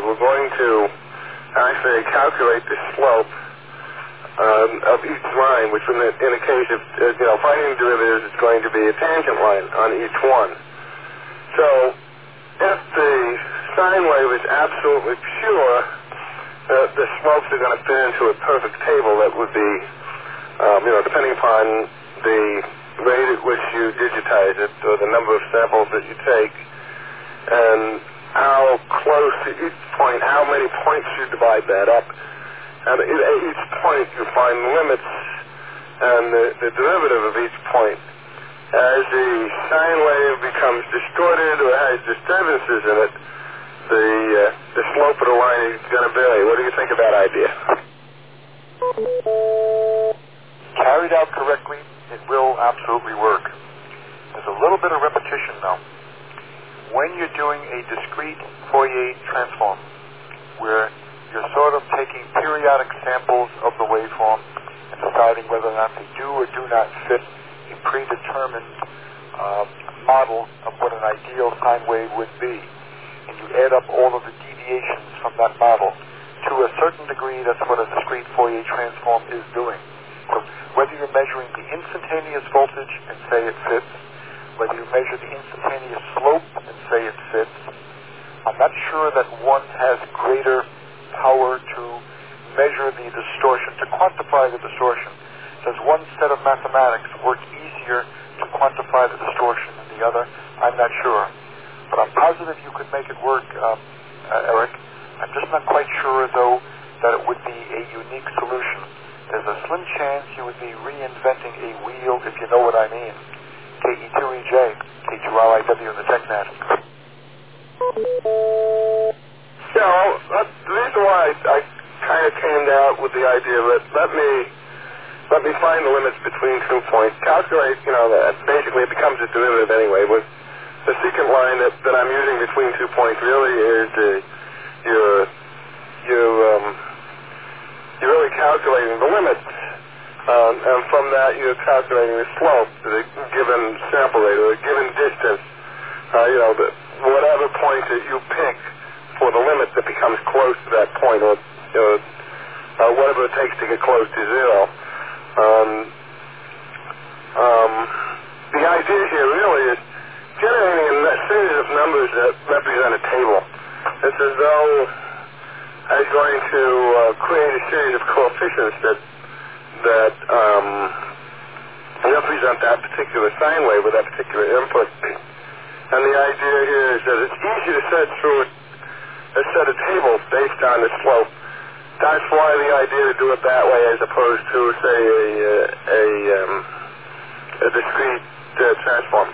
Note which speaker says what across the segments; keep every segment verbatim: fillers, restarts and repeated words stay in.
Speaker 1: we're going to actually calculate the slope um, of each line, which in the, in the case of, uh, you know, finding derivatives, it's going to be a tangent line on each one. So if the sine wave is absolutely pure, uh, the slopes are going to fit into a perfect table that would be, um, you know, depending upon the rate at which you digitize it or the number of samples that you take, and how close to each point, how many points you divide that up. And at each point you find limits and the, the derivative of each point. As the sine wave becomes distorted or has disturbances in it, the, uh, the slope of the line is going to vary. What do you think of that idea?
Speaker 2: Carried out correctly, it will absolutely work. There's a little bit of repetition, though. When you're doing a discrete Fourier transform, where you're sort of taking periodic samples of the waveform and deciding whether or not they do or do not fit a predetermined uh, model of what an ideal sine wave would be, and you add up all of the deviations from that model, to a certain degree, that's what a discrete Fourier transform is doing. So whether you're measuring the instantaneous voltage and say it fits, whether you measure the instantaneous slope and say it fits, I'm not sure that one has greater power to measure the distortion, to quantify the distortion. Does one set of mathematics work easier to quantify the distortion than the other? I'm not sure. But I'm positive you could make it work, um, uh, Eric. I'm just not quite sure, though, that it would be a unique solution. There's a slim chance you would be reinventing a wheel, if you know what I mean. K E two E J, K two R I W in the TechNet.
Speaker 1: Yeah, well, that, the reason why I, I kind of came out with the idea that let me let me find the limits between two points, calculate, you know, that basically it becomes a derivative anyway. With the secant line that, that I'm using between two points really is the you're you um you're really calculating the limits. Um, and from that, you're calculating the slope to the given sample rate or a given distance. Uh, you know, the, whatever point that you pick for the limit that becomes close to that point, or you know, uh, whatever it takes to get close to zero. Um, um, the idea here really is generating a series of numbers that represent a table. It's as though I was going to uh, create a series of coefficients that that um, represent that particular sine wave with that particular input. And the idea here is that it's easy to set through a set of tables based on the slope. That's why the idea to do it that way as opposed to, say, a, a, um, a discrete uh, transform.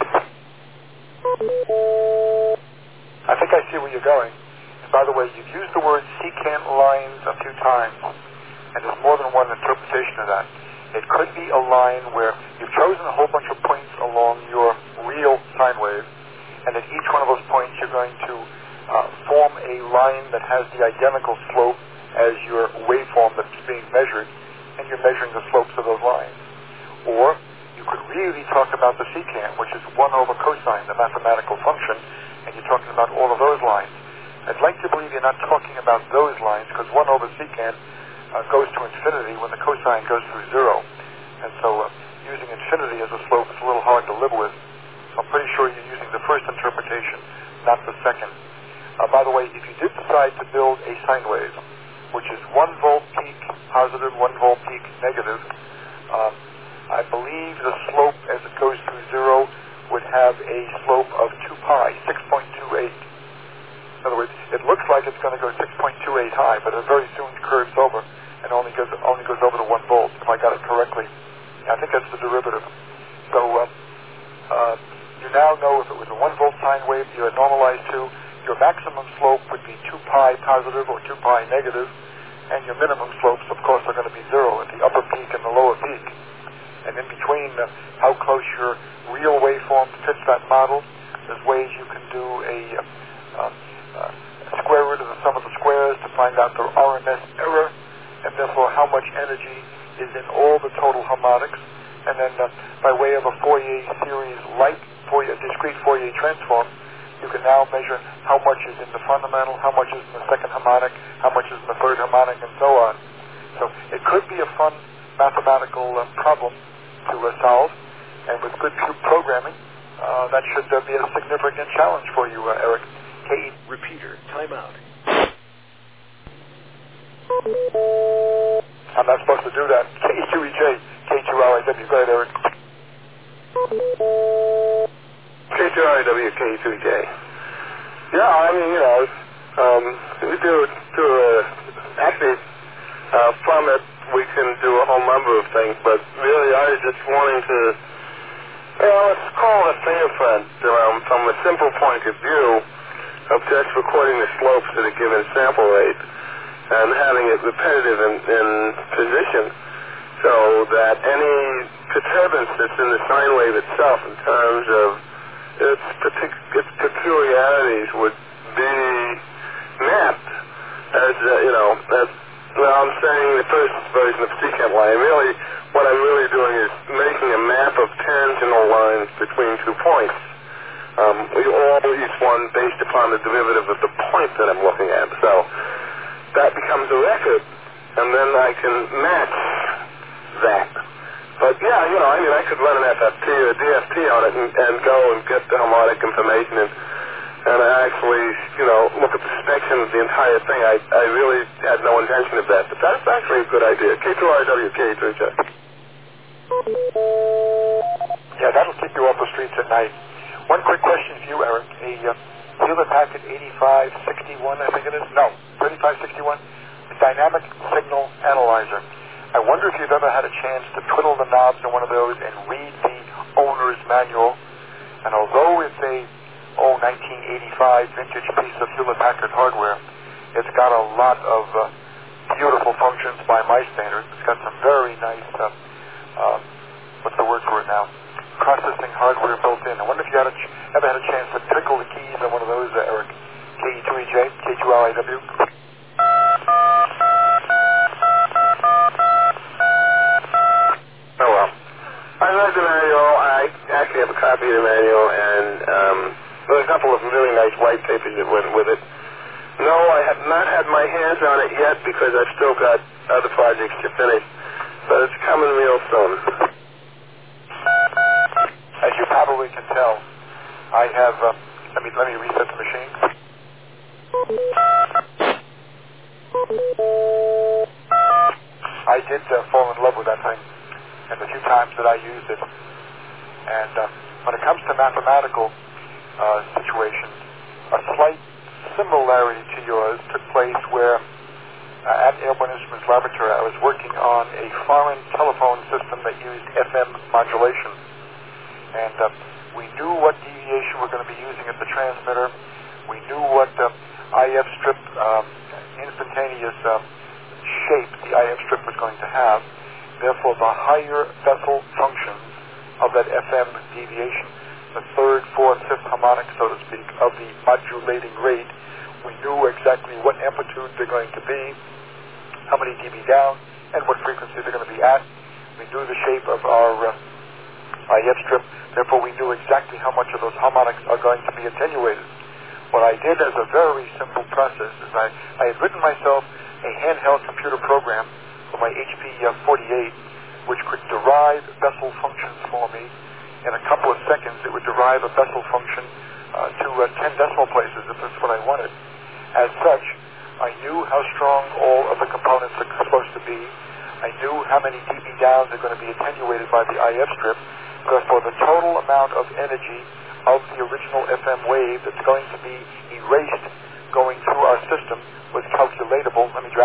Speaker 2: I think I see where you're going. And by the way, you've used the word secant lines a few times. And there's more than one interpretation of that. It could be a line where you've chosen a whole bunch of points along your real sine wave, and at each one of those points you're going to uh, form a line that has the identical slope as your waveform that's being measured, and you're measuring the slopes of those lines. Or you could really talk about the secant, which is one over cosine, the mathematical function, and you're talking about all of those lines. I'd like to believe you're not talking about those lines, because one over secant Uh, goes to infinity when the cosine goes through zero. And so uh, using infinity as a slope is a little hard to live with. So I'm pretty sure you're using the first interpretation, not the second. Uh, by the way, if you did decide to build a sine wave, which is one volt peak positive, one volt peak negative, um, I believe the slope as it goes through zero would have a slope of two pi, six point two eight. In other words, it looks like it's going to go six point two eight high, but it very soon curves over and only goes only goes over to one volt, if I got it correctly. I think that's the derivative. So uh, uh, you now know if it was a one volt sine wave you had normalized to, your maximum slope would be two pi positive or two pi negative, and your minimum slopes, of course, are going to be zero at the upper peak and the lower peak. And in between uh, how close your real waveform fits that model, there's ways you can do a uh, uh, square root of the sum of the squares to find out the R M S error, and therefore how much energy is in all the total harmonics. And then uh, by way of a Fourier series like Fourier, discrete Fourier transform, you can now measure how how much is in the fundamental, how much is in the second harmonic, how much is in the third harmonic, and so on. So it could be a fun mathematical uh, problem to uh, solve, and with good programming, uh, that should uh, be a significant challenge for you, uh, Eric. K-
Speaker 3: Repeater, timeout.
Speaker 2: I'm not supposed to do that. K E two E J, K two L I W. Go ahead, Eric.
Speaker 1: K two L I W, K E two E J. Yeah, I mean, you know, um, we do, do a, actually, uh, from it, we can do a whole number of things, but really I was just wanting to, you know, let's call it a fingerprint um, from a simple point of view of just recording the slopes at a given sample rate and having it repetitive in, in position so that any perturbance that's in the sine wave itself in terms of its, partic- its peculiarities would be mapped as, uh, you know, as, well, I'm saying the first version of secant line. Really, what I'm really doing is making a map of tangential lines between two points. Um, we all, each one based upon the derivative of the point that I'm looking at. So that becomes a record, and then I can match that. But yeah, you know, I mean, I could run an F F T or a D F T on it and, and go and get the harmonic information and, and actually, you know, look at the section of the entire thing. I, I really had no intention of that, but that's actually a good idea. K two R W, K two H.
Speaker 2: Yeah, that'll keep you off the streets at night. One quick question for you, Eric. A uh, Hewlett Packard eighty-five sixty-one, I think it is? No, thirty-five sixty-one, a dynamic signal analyzer. I wonder if you've ever had a chance to twiddle the knobs in one of those and read the owner's manual. And although it's a, oh, nineteen eighty-five vintage piece of Hewlett Packard hardware, it's got a lot of uh, beautiful functions by my standards. It's got some very nice, uh, uh, what's the word for it now? Processing hardware built in. I wonder if you had a ch- ever had a chance to tickle the keys on one of those, uh, Eric. K E two E J, K two L I W.
Speaker 1: Oh, well. I read the manual. I actually have a copy of the manual, and um, there's a couple of really nice white papers that went with it. No, I have not had my hands on it yet because I've still got other projects to finish, but it's coming real soon.
Speaker 2: As you probably can tell, I have, uh, let me let me reset the machine. I did uh, fall in love with that thing, and the few times that I used it. And uh, when it comes to mathematical uh, situations, a slight similarity to yours took place where uh, at Airborne Instruments Laboratory I was working on a foreign telephone system that used F M modulation. And uh, we knew what deviation we're going to be using at the transmitter. We knew what uh, I F strip, um, instantaneous uh, shape the I F strip was going to have. Therefore, the higher Bessel functions of that F M deviation, the third, fourth, fifth harmonic, so to speak, of the modulating rate, we knew exactly what amplitude they're going to be, how many dB down, and what frequency they're going to be at. We knew the shape of our uh, I F strip. Therefore, we knew exactly how much of those harmonics are going to be attenuated. What I did as a very simple process is I, I had written myself a handheld computer program for my H P forty-eight, which could derive Bessel functions for me. In a couple of seconds, it would derive a Bessel function uh, to uh, ten decimal places, if that's what I wanted. As such, I knew how strong all of the components are supposed to be. I knew how many dB downs are going to be attenuated by the I F strip. Therefore, the total amount of energy of the original F M wave that's going to be erased going through our system was calculatable. Let me drop.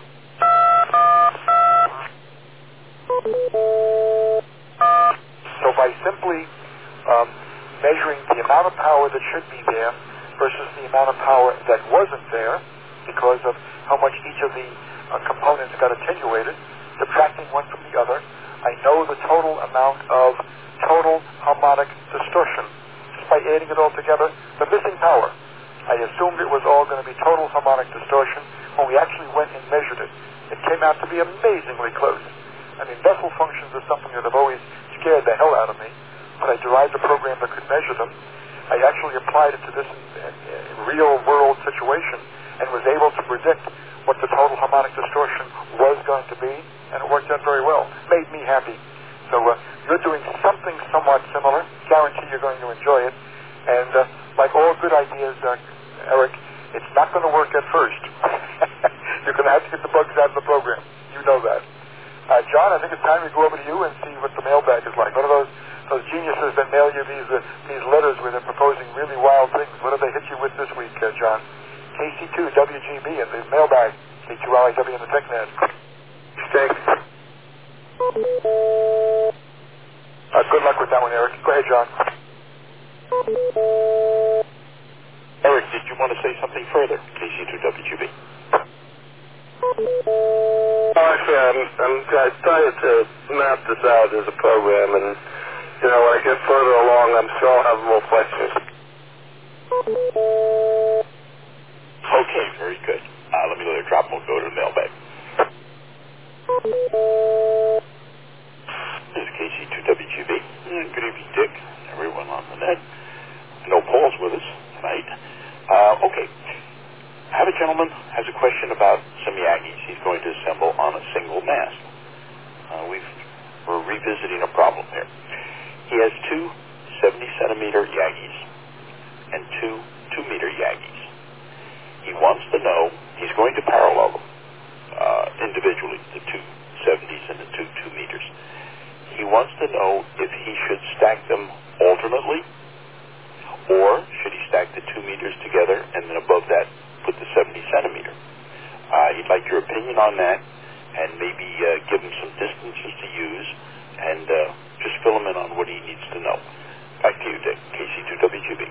Speaker 2: So by simply um, measuring the amount of power that should be there versus the amount of power that wasn't there because of how much each of the uh, components got attenuated, subtracting one from the other, I know the total amount of total harmonic distortion. Just by adding it all together, the missing power, I assumed it was all going to be total harmonic distortion. When we actually went and measured it, it came out to be amazingly close. I mean, Bessel functions are something that have always scared the hell out of me, but I derived a program that could measure them. I actually applied it to this real-world situation and was able to predict what the total harmonic distortion was going to be, and it worked out very well. Made me happy. So uh, you're doing something somewhat similar. Guarantee you're going to enjoy it. And uh, like all good ideas, uh, Eric, it's not going to work at first. You're going to have to get the bugs out of the program. You know that. Uh, John, I think it's time we go over to you and see what the mailbag is like. One of those those geniuses that mail you these uh, these letters where they're proposing really wild things. What have they hit you with this week, uh, John? K C two W G B and the mailbag. K two L I W and the TechNet.
Speaker 1: Thanks.
Speaker 2: Uh, good luck with that one, Eric. Go ahead, John.
Speaker 3: Eric, did you want to say something further? K C two W G B.
Speaker 1: Oh, actually, I'm, I'm I started to map this out as a program, and you know, when I get further along, I'm sure I'll have more questions.
Speaker 3: Okay, very good. Uh, let me let her drop and we'll go to the mailbag. This is K C two W G B. Mm, good evening, Dick. Everyone on the net. I know Paul's with us tonight. Uh, okay. I have a gentleman has a question about some Yagis he's going to assemble on a single mast. Uh, we've, we're revisiting a problem here. He has two seventy centimeter Yagis and two two meter Yagis. He wants to know, he's going to parallel them uh, individually, the two seventies and the two two meters. He wants to know if he should stack them alternately, or should he stack the two meters together and then above that put the seventy centimeter. Uh, he'd like your opinion on that, and maybe uh, give him some distances to use, and uh, just fill him in on what he needs to know. Back to you, Dick. K C two W G B.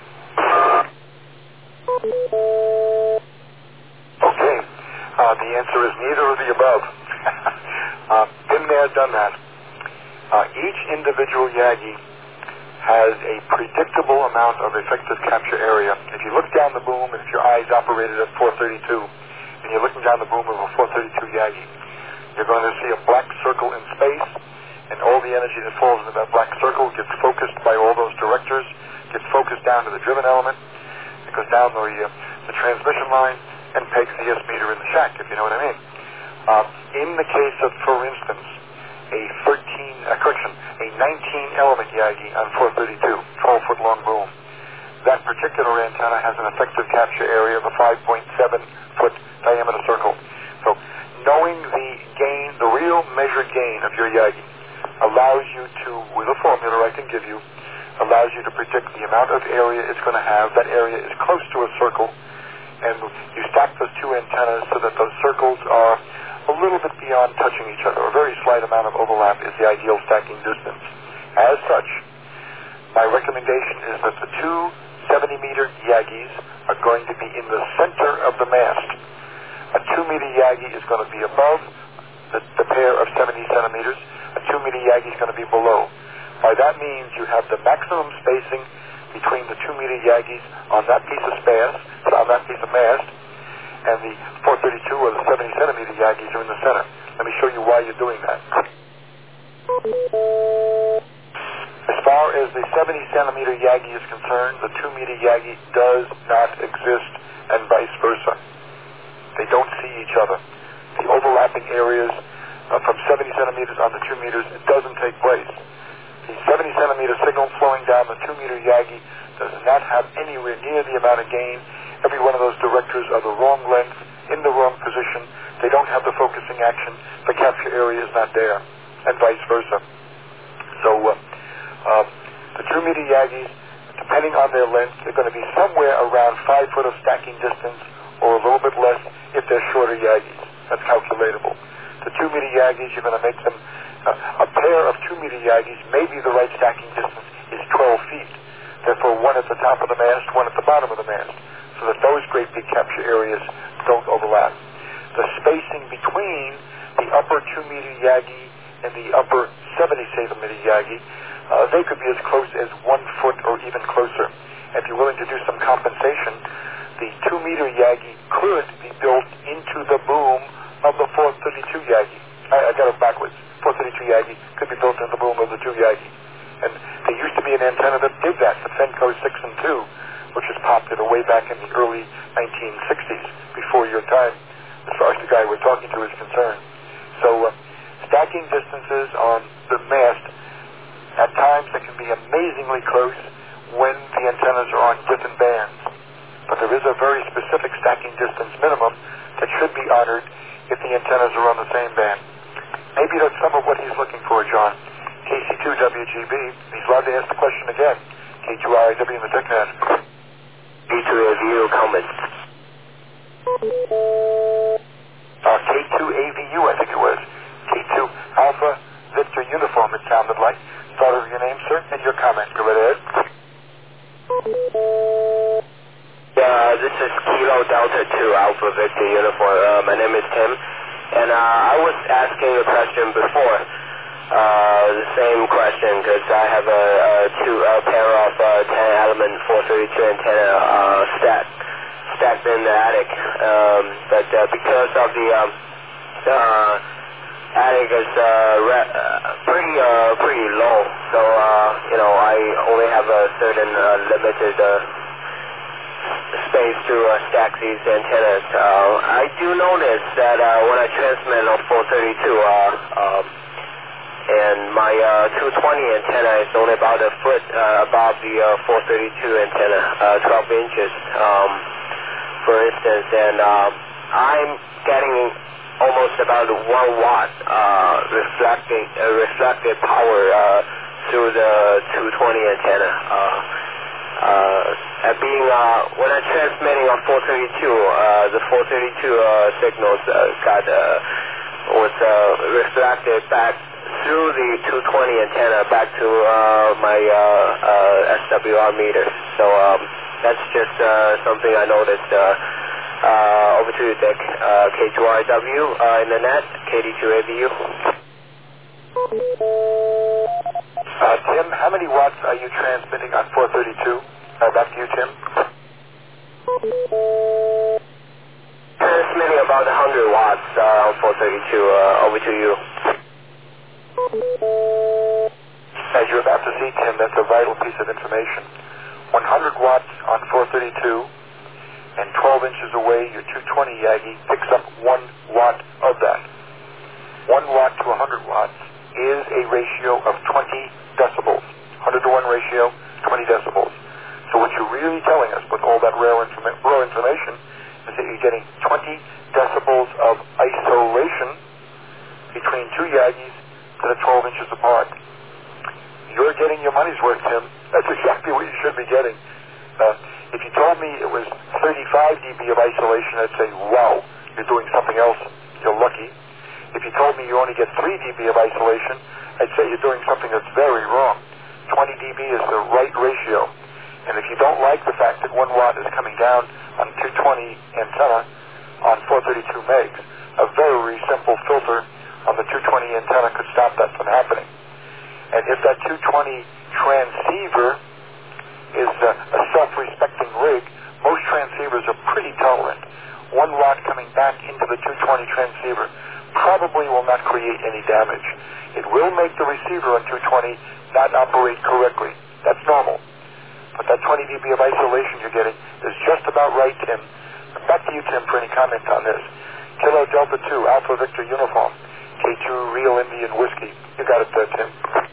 Speaker 2: Okay. Uh, the answer is neither of the above. uh, been there, done that. Uh, each individual Yagi has a predictable amount of effective capture area. If you look down the boom, and if your eyes operated at four thirty-two, and you're looking down the boom of a four thirty-two Yagi, you're going to see a black circle in space, and all the energy that falls into that black circle gets focused by all those directors, gets focused down to the driven element, it goes down the, uh, the transmission line, and pegs the S meter in the shack, if you know what I mean. Uh, in the case of, for instance, a thirteen, uh, correction, a nineteen element Yagi on four thirty-two, twelve foot long boom. That particular antenna has an effective capture area of a five point seven foot diameter circle. So knowing the gain, the real measured gain of your Yagi allows you to, with a formula I can give you, allows you to predict the amount of area it's going to have. That area is close to a circle, and you stack those two antennas so that those circles are a little bit beyond touching each other. A very slight amount of overlap is the ideal stacking distance. As such, my recommendation is that the two seventy meter Yagis are going to be in the center of the mast. A two meter Yagi is going to be above the, the pair of seventy centimeters. A two meter Yagi is going to be below. By that means you have the maximum spacing between the two meter Yagis on that piece of mast, on that piece of mast, and the four thirty-two or the seventy centimeter Yagis are in the center. Let me show you why you're doing that. As far as the seventy centimeter Yagi is concerned, the two meter Yagi does not exist, and vice versa. They don't see each other. The overlapping areas uh, from seventy centimeters on the two meters, it doesn't take place. The seventy centimeter signal flowing down the two meter Yagi does not have anywhere near the amount of gain. Every one of those directors are the wrong length, in the wrong position. They don't have the focusing action. The capture area is not there, and vice versa. So uh, uh, the two meter Yagis, depending on their length, they're going to be somewhere around five foot of stacking distance, or a little bit less if they're shorter Yagis. That's calculatable. The two meter Yagis, you're going to make them, uh, a pair of two meter Yagis, maybe the right stacking distance is twelve feet. Therefore, one at the top of the mast, one at the bottom of the mast, so that those great big capture areas don't overlap. The spacing between the upper two meter Yagi and the upper seventy centimeter Yagi, uh, they could be as close as one foot or even closer. If you're willing to do some compensation, the two meter Yagi could be built into the boom of the four thirty-two Yagi. I, I got it backwards. four thirty-two Yagi could be built into the boom of the two Yagi. And there used to be an antenna that did that, the Fenco six and two. back in the early nineteen sixties, before your time, as far as the guy we're talking to is concerned. So uh, stacking distances on the mast, at times they can be amazingly close when the antennas are on different bands. But there is a very specific stacking distance minimum that should be honored if the antennas are on the same band. Maybe that's some of what he's looking for, John. K C two W G B, he's allowed to ask the question again. K two R I W in the TechNet.
Speaker 1: K two A V U comment.
Speaker 2: Uh, K two A V U, I think it was. K two Alpha Victor Uniform, it sounded like. Start of your name, sir, and your comment. Go right ahead.
Speaker 1: Uh, this is Kilo Delta two Alpha Victor Uniform. Uh, my name is Tim, and uh, I was asking a question before, uh, the same question, because I have a, a two a pair of uh, ten element four thirty-two antenna uh, stacked stacked in the attic, um, but uh, because of the um, uh, attic is uh, re- uh, pretty uh, pretty low, so uh, you know I only have a certain uh, limited Uh, space to uh, stack these antennas. Uh, I do notice that uh, when I transmit on four thirty-two, uh, um, and my uh, two twenty antenna is only about a foot uh, above the uh, four thirty-two antenna, uh, twelve inches, um, for instance, and uh, I'm getting almost about one watt uh, reflecting uh, reflected power uh, through the two twenty antenna. Uh, Uh, and being, uh, when I'm transmitting on four thirty-two, uh, the four thirty-two uh, signals uh, got, uh, was uh, reflected back through the two twenty antenna back to uh, my uh, uh, S W R meter. So um, that's just uh, something I noticed. Uh, uh, over to you, Dick. Uh, K two R W uh, in the net, K D two A V U.
Speaker 2: Uh, Tim, how many watts are you transmitting on four thirty-two? Uh, back to you, Tim.
Speaker 1: Transmitting about one hundred watts uh, on four thirty-two. Uh, over to you.
Speaker 2: As you're about to see, Tim, that's a vital piece of information. one hundred watts on four thirty-two, and twelve inches away, your two twenty Yagi picks up one watt of that. one watt to one hundred watts is a ratio of twenty decibels. one hundred to one ratio, twenty decibels. So what you're really telling us with all that raw, informa- raw information is that you're getting twenty decibels of isolation between two Yagis that are twelve inches apart. You're getting your money's worth, Tim. That's exactly what you should be getting. Uh, if you told me it was thirty-five decibels of isolation, I'd say, wow, you're doing something else. You're lucky. If you told me you only get three decibels of isolation, I'd say you're doing something that's very wrong. twenty decibels is the right ratio. And if you don't like the fact that one watt is coming down on two twenty antenna on four thirty-two megs, a very simple filter on the two twenty antenna could stop that from happening. And if that two twenty transceiver is a, a self-respecting rig, most transceivers are pretty tolerant. One watt coming back into the two twenty transceiver probably will not create any damage. It will make the receiver on two twenty not operate correctly. That's normal. But that twenty decibels of isolation you're getting is just about right, Tim. Back to you, Tim, for any comment on this. Kilo Delta two, Alpha Victor Uniform, K two Real Indian Whiskey. You got it there, Tim.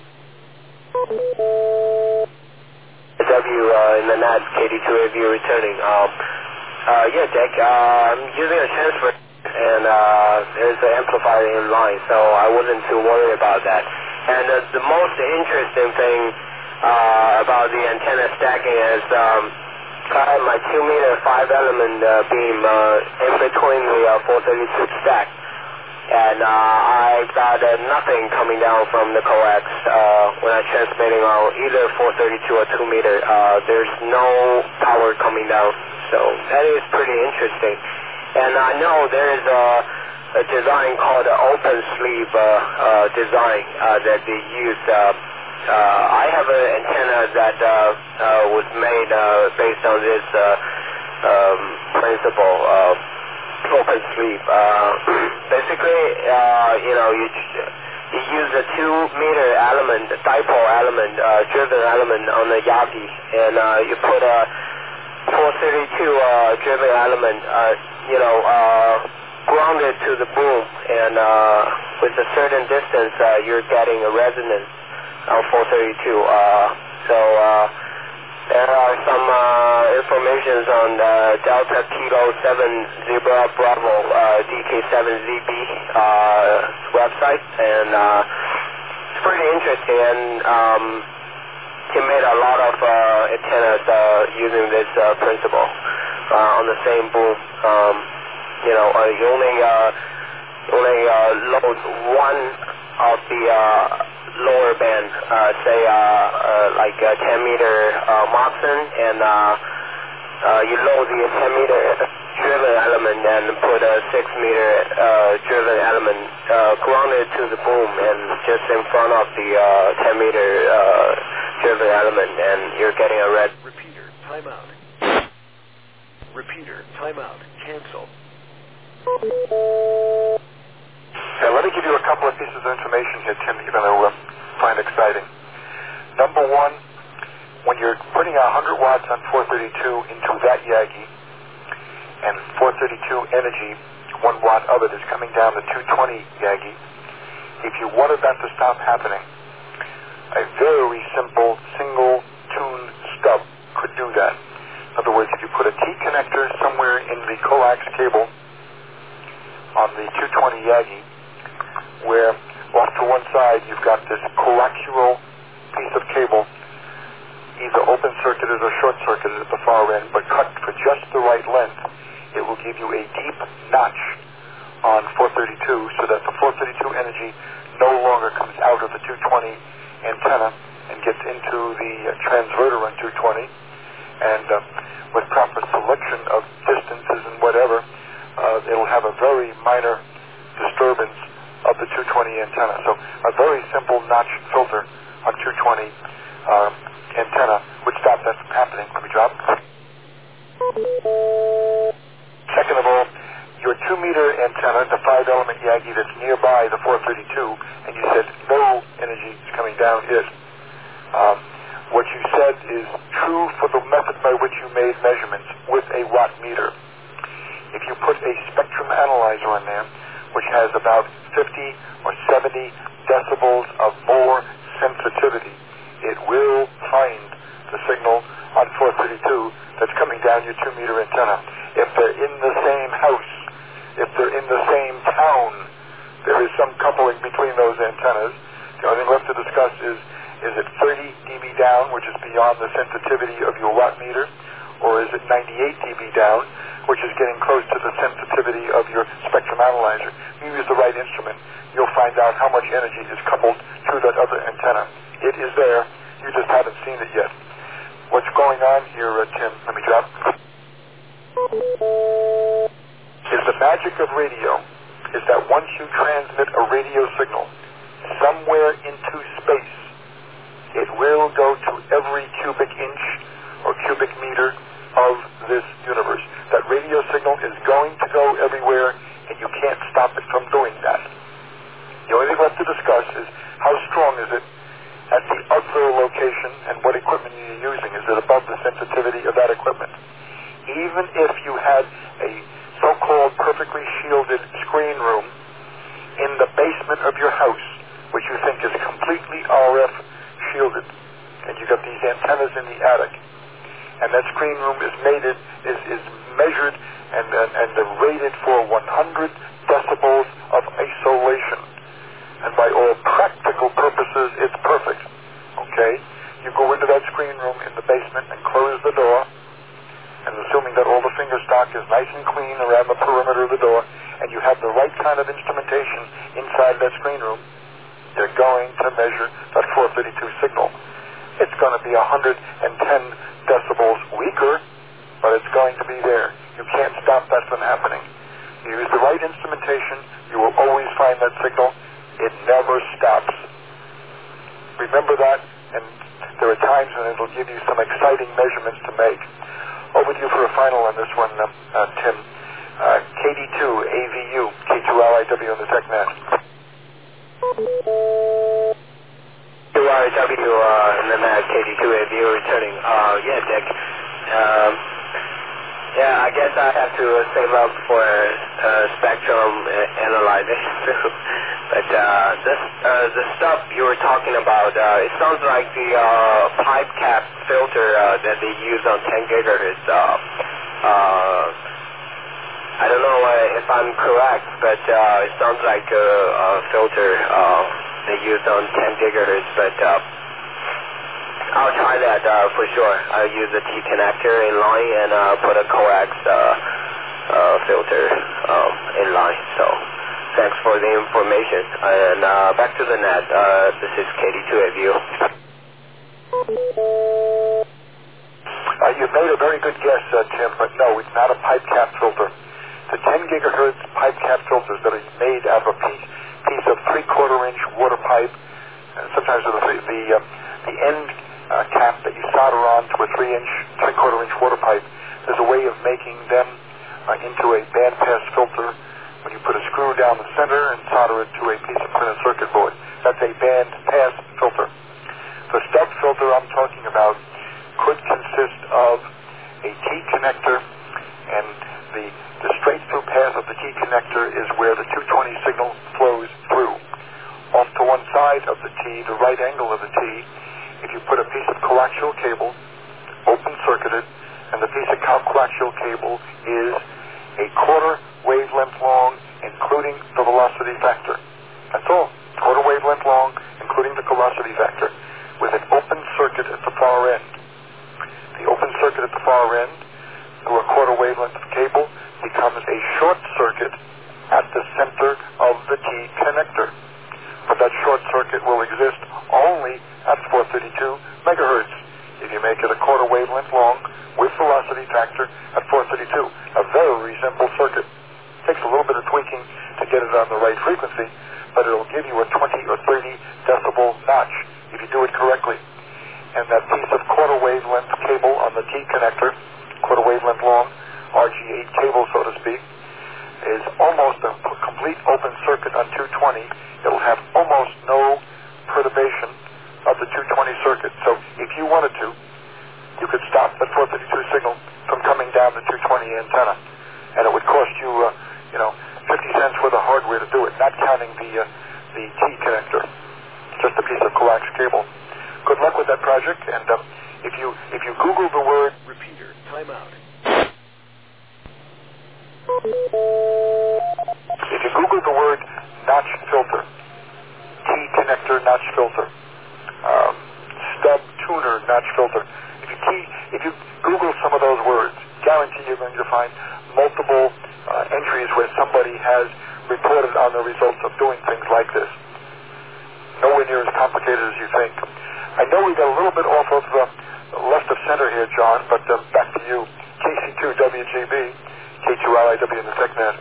Speaker 1: W uh, in the net, K D two A V U returning. Um, uh, yeah, Dick, uh, I'm using a transfer, and uh, there's an amplifier in line, so I wasn't too worried about that. And uh, the most interesting thing uh, about the antenna stacking is um, I have my two meter five element uh, beam uh, in between the uh, four thirty-two stack, and uh, I got uh, nothing coming down from the coax uh, when I'm transmitting on either four thirty-two or two meter. Uh, there's no power coming down, so that is pretty interesting. And I know there is a, a design called an open sleeve uh, uh, design uh, that they use. Uh, uh, I have an antenna that uh, uh, was made uh, based on this uh, um, principle, uh, open sleeve. Uh, basically, uh, you know, you, you use a two meter element, dipole element, uh, driven element on the Yagi, and uh, you put a
Speaker 4: four thirty-two uh, driven element, uh, you know, uh, grounded to the boom, and uh, with a certain distance, uh, you're getting a resonance on four thirty-two. Uh, so uh, there are some uh, informations on uh, Delta Kilo seven Zebra Bravo uh, D K seven Z B uh, website, and uh, it's pretty interesting. And um, he made a lot of uh, antennas uh, using this uh, principle uh, on the same boom. Um, you know, uh, you only uh, only uh, load one of the uh, lower band, uh, say uh, uh, like a ten meter uh, Moxon, and uh, uh, you load the ten meter driven element and put a six meter uh, driven element uh, grounded to the boom and just in front of the uh, ten meter uh, driven element, and you're getting a red.
Speaker 5: Repeater, timeout. Repeater, timeout. Cancel.
Speaker 2: Now, let me give you a couple of pieces of information here, Tim, that you're going to uh, find exciting. Number one, when you're putting one hundred watts on four thirty-two into that Yagi, and four thirty-two energy, one watt of it is coming down to two twenty Yagi, if you wanted that to stop happening, a very simple single tune stub could do that. In other words, if you put a T connector somewhere in the coax cable on the two twenty Yagi, where off to one side you've got this coaxial piece of cable, either open circuited or short circuited at the far end, but cut for just the right length, it will give you a deep notch on four thirty-two so that the four thirty-two energy no longer comes out of the two twenty antenna and gets into the uh, transverter on two twenty, and uh, with proper selection of distances and whatever, uh, it'll have a very minor disturbance of the two twenty antenna. So a very simple notch filter on two twenty uh, antenna would stop that from happening. Let me drop. Second of all, your two meter antenna, the five element Yagi that's nearby the four thirty-two, and you said no energy is coming down, is. Um, what you said is true for the method by which you made measurements with a watt meter. If you put a spectrum analyzer on there, which has about fifty or seventy decibels of more sensitivity, it will find the signal on four thirty-two that's coming down your two meter antenna. If they're in the same house, if they're in the same town, there is some coupling between those antennas. The only thing left to discuss is, is it thirty decibels down, which is beyond the sensitivity of your watt meter, or is it ninety-eight decibels down, which is getting close to the sensitivity of your spectrum analyzer? If you use the right instrument, you'll find out how much energy is coupled to that other antenna. It is there. You just haven't seen it yet. What's going on here, uh, Tim? Let me drop. Is the magic of radio is that once you transmit a radio signal somewhere into space, it will go to every cubic inch or cubic meter of this universe. That radio signal is going to go everywhere, and you can't stop it from doing that. The only thing left to discuss is how strong is it at the other location and what equipment you're using. Is it above the sensitivity of that equipment? Even if you had a so-called perfectly shielded screen room in the basement of your house, which you think is completely R F shielded, and you got these antennas in the attic, and that screen room is mated, is, is measured and, and, and rated for one hundred decibels of isolation. And by all practical purposes, it's perfect. Okay? You go into that screen room in the basement and close the door, and assuming that all the finger stock is nice and clean around the perimeter of the door, and you have the right kind of instrumentation inside that screen room, they're going to measure that four thirty-two signal. It's going to be one hundred ten decibels weaker, but it's going to be there. You can't stop that from happening. You use the right instrumentation, you will always find that signal. It never stops. Remember that, and there are times when it'll give you some exciting measurements to make. Over to you for a final on this one, uh, uh, Tim. Uh, K D two A V U, K two L I W on the TechNet.
Speaker 4: K two L I W uh, and then uh, K D two A V U returning. Uh, yeah, Dick. Um, Yeah, I guess I have to save up for uh, spectrum uh, analyzing. But uh, this, uh, the stuff you were talking about, uh, it sounds like the uh, pipe cap filter uh, that they use on ten gigahertz. Uh, uh, I don't know uh, if I'm correct, but uh, it sounds like a, a filter uh, they use on ten gigahertz. But uh, I'll try that uh, for sure. I'll use a T connector in line and uh, put a coax uh, uh, filter um, in line. So thanks for the information. And uh, back to the net. Uh, this is K D two A view.
Speaker 2: Uh, you've made a very good guess, uh, Tim, but no, it's not a pipe cap filter. The ten gigahertz pipe cap filters that are made out of a piece, piece of three-quarter inch water pipe, and sometimes the, the, uh, the end uh, cap that you solder on to a three-inch, three-quarter inch water pipe, there's a way of making them uh, into a bandpass filter when you put a screw down the center and solder it to a piece of printed circuit board. That's a bandpass filter. The stub filter I'm talking about could consist of a T connector, and the, the straight-through path of the T connector is where the two twenty signal flows through. Off to one side of the T, the right angle of the T, if you put a piece of coaxial cable, open-circuited, and the piece of coaxial cable is a quarter wavelength long, including the velocity factor. That's all. Quarter wavelength long, including the velocity factor, with an open circuit at the far end. The open circuit at the far end, through a quarter wavelength of cable, becomes a short circuit at the center of the T connector. But that short circuit will exist only at four thirty-two megahertz. If you make it a quarter wavelength long with velocity factor at four thirty-two, a very simple circuit. Takes a little bit of tweaking to get it on the right frequency, but it'll give you a twenty or thirty decibel notch if you do it correctly. And that piece of quarter wavelength cable on the T connector, quarter wavelength long, R G eight cable, so to speak, is almost a complete open circuit on two twenty. It'll have almost no perturbation of the two twenty circuit. So if you wanted to, you could stop that four thirty-two signal from coming down the two twenty antenna. And it would cost you, uh, you know, fifty cents worth of hardware to do it, not counting the, uh, the T connector. Just a piece of coax cable. Good luck with that project, and uh, if you if you Google the word
Speaker 5: repeater, timeout.
Speaker 2: If you Google the word notch filter, T connector notch filter, um, stub tuner notch filter, if you key, if you Google some of those words, guarantee you're going to find multiple uh, entries where somebody has reported on the results of doing things like this. Nowhere near as complicated as you think. I know we got a little bit off of the left of center here, John, but uh, back to you. K C two W G B, K two L I W in the TechNet.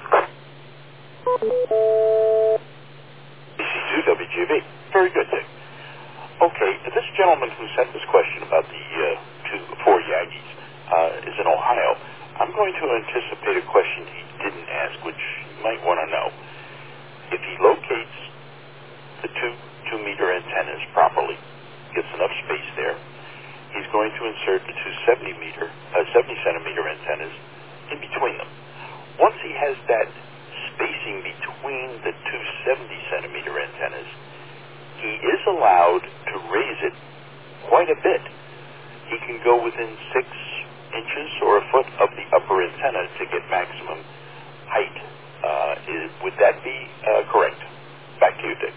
Speaker 3: K C two W G B. Very good, Dick. Okay, this gentleman who sent this question about the uh, two, four Yankees uh, is in Ohio. I'm going to anticipate a question he didn't ask, which you might want to know. If he locates the two two-meter antennas properly, gets enough space there, he's going to insert the two seventy meter, uh, seventy centimeter antennas in between them. Once he has that spacing between the two seventy centimeter antennas, he is allowed to raise it quite a bit. He can go within six inches or a foot of the upper antenna to get maximum height. Uh, is, would that be uh, correct? Back to you, Dick.